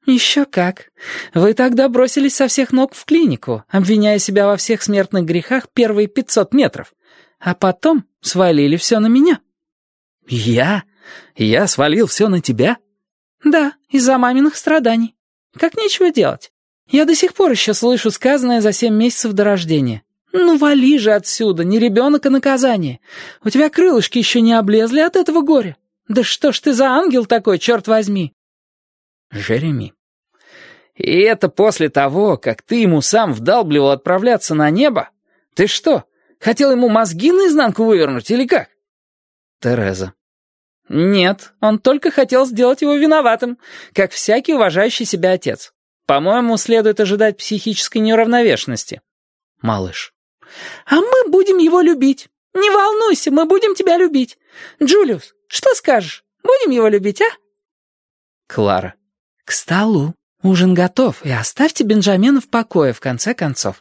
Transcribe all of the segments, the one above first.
«Еще как. Вы тогда бросились со всех ног в клинику, обвиняя себя во всех смертных грехах первые 500 метров, а потом свалили все на меня». «Я? Я свалил все на тебя?» «Да, из-за маминых страданий. Как нечего делать. Я до сих пор еще слышу сказанное за 7 месяцев до рождения. Ну, вали же отсюда, не ребенок, а наказание. У тебя крылышки еще не облезли от этого горя. Да что ж ты за ангел такой, черт возьми?» «Джереми, и это после того, как ты ему сам вдалбливал отправляться на небо? Ты что, хотел ему мозги наизнанку вывернуть или как?» Тереза. «Нет, он только хотел сделать его виноватым, как всякий уважающий себя отец. По-моему, следует ожидать психической неуравновешенности». Малыш. «А мы будем его любить. Не волнуйся, мы будем тебя любить. Джулиус, что скажешь? Будем его любить, а?» Клара. «К столу. Ужин готов, и оставьте Бенджамина в покое, в конце концов».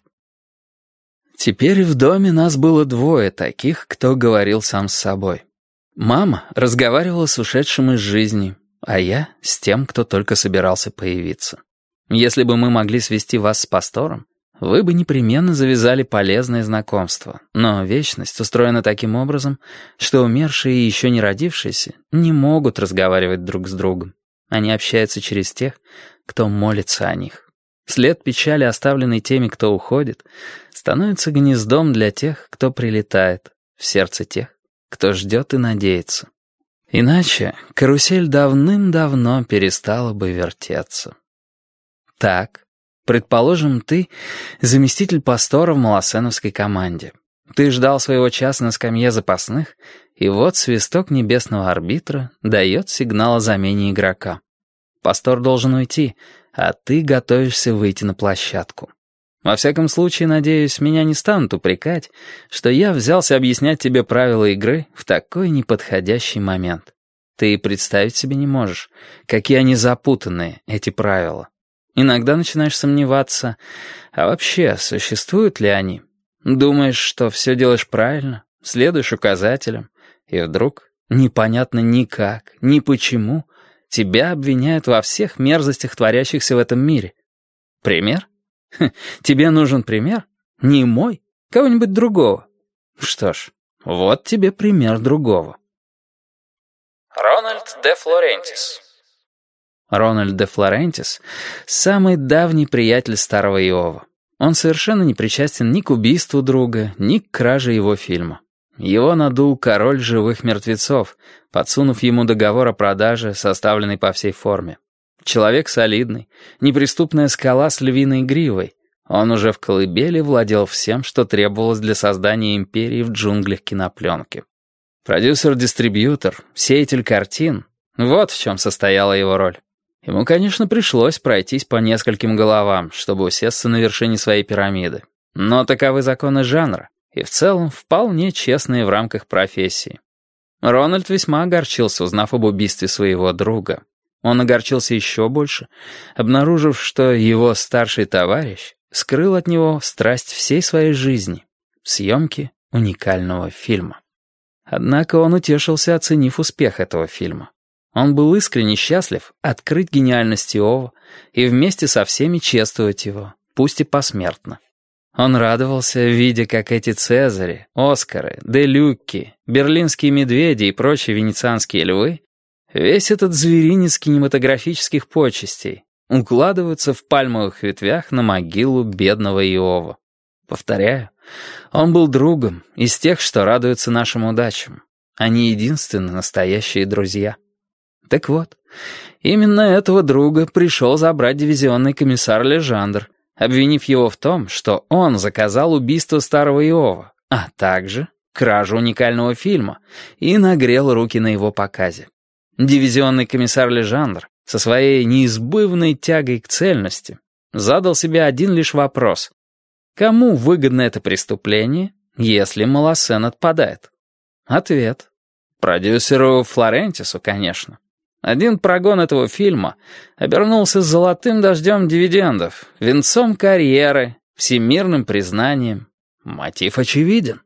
Теперь в доме нас было двое таких, кто говорил сам с собой. Мама разговаривала с ушедшим из жизни, а я с тем, кто только собирался появиться. Если бы мы могли свести вас с пастором, вы бы непременно завязали полезное знакомство, но вечность устроена таким образом, что умершие и еще не родившиеся не могут разговаривать друг с другом. Они общаются через тех, кто молится о них. След печали, оставленный теми, кто уходит, становится гнездом для тех, кто прилетает, в сердце тех, кто ждет и надеется. Иначе карусель давным-давно перестала бы вертеться. Так, предположим, ты заместитель пастора в малосеновской команде. Ты ждал своего часа на скамье запасных, и вот свисток небесного арбитра дает сигнал о замене игрока. Пастор должен уйти, а ты готовишься выйти на площадку. Во всяком случае, надеюсь, меня не станут упрекать, что я взялся объяснять тебе правила игры в такой неподходящий момент. Ты представить себе не можешь, какие они запутанные, эти правила. Иногда начинаешь сомневаться, а вообще, существуют ли они? Думаешь, что все делаешь правильно, следуешь указателям, и вдруг, непонятно никак, ни почему, тебя обвиняют во всех мерзостях, творящихся в этом мире. Пример? Тебе нужен пример? Не мой, кого-нибудь другого. Что ж, вот тебе пример другого. Рональд де Флорентис. Рональд де Флорентис — самый давний приятель старого Иова. Он совершенно не причастен ни к убийству друга, ни к краже его фильма. Его надул король живых мертвецов, подсунув ему договор о продаже, составленный по всей форме. Человек солидный, неприступная скала с львиной гривой. Он уже в колыбели владел всем, что требовалось для создания империи в джунглях кинопленки. Продюсер-дистрибьютор, сеятель картин — вот в чем состояла его роль. Ему, конечно, пришлось пройтись по нескольким головам, чтобы усесться на вершине своей пирамиды. Но таковы законы жанра, и в целом вполне честные в рамках профессии. Рональд весьма огорчился, узнав об убийстве своего друга. Он огорчился еще больше, обнаружив, что его старший товарищ скрыл от него страсть всей своей жизни — съемки уникального фильма. Однако он утешился, оценив успех этого фильма. Он был искренне счастлив открыть гениальность Иова и вместе со всеми чествовать его, пусть и посмертно. Он радовался, видя, как эти Цезари, Оскары, Де Люкки, берлинские медведи и прочие венецианские львы, весь этот зверинец кинематографических почестей, укладываются в пальмовых ветвях на могилу бедного Иова. Повторяю, он был другом из тех, что радуются нашим удачам. Они единственные настоящие друзья. Так вот, именно этого друга пришел забрать дивизионный комиссар Лежандр, обвинив его в том, что он заказал убийство старого Иова, а также кражу уникального фильма, и нагрел руки на его показе. Дивизионный комиссар Лежандр со своей неизбывной тягой к цельности задал себе один лишь вопрос. Кому выгодно это преступление, если Малосен отпадает? Ответ. Продюсеру Флорентису, конечно. Один прогон этого фильма обернулся золотым дождем дивидендов, венцом карьеры, всемирным признанием. Мотив очевиден.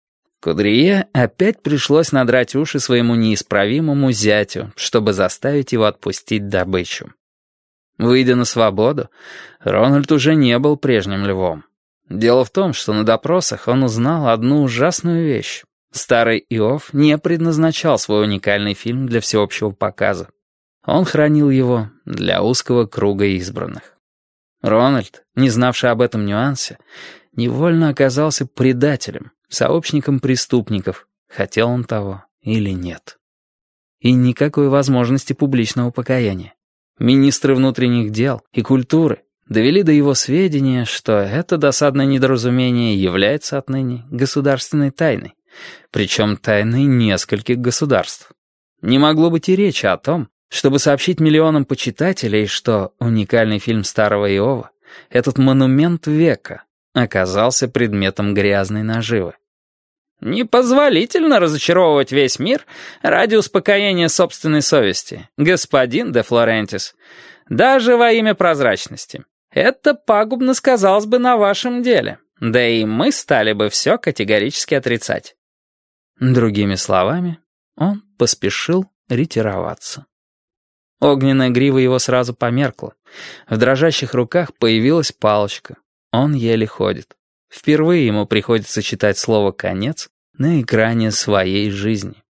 Кудрие опять пришлось надрать уши своему неисправимому зятю, чтобы заставить его отпустить добычу. Выйдя на свободу, Рональд уже не был прежним львом. Дело в том, что на допросах он узнал одну ужасную вещь. Старый Иов не предназначал свой уникальный фильм для всеобщего показа. Он хранил его для узкого круга избранных. Рональд, не знавший об этом нюансе, невольно оказался предателем, сообщником преступников, хотел он того или нет. И никакой возможности публичного покаяния. Министры внутренних дел и культуры довели до его сведения, что это досадное недоразумение является отныне государственной тайной, причем тайной нескольких государств. Не могло быть и речи о том, чтобы сообщить миллионам почитателей, что уникальный фильм старого Иова, этот монумент века, оказался предметом грязной наживы. «Непозволительно разочаровывать весь мир ради успокоения собственной совести, господин де Флорентис, даже во имя прозрачности. Это пагубно сказалось бы на вашем деле, да и мы стали бы все категорически отрицать». Другими словами, он поспешил ретироваться. Огненная грива его сразу померкла. В дрожащих руках появилась палочка. Он еле ходит. Впервые ему приходится читать слово «конец» на экране своей жизни.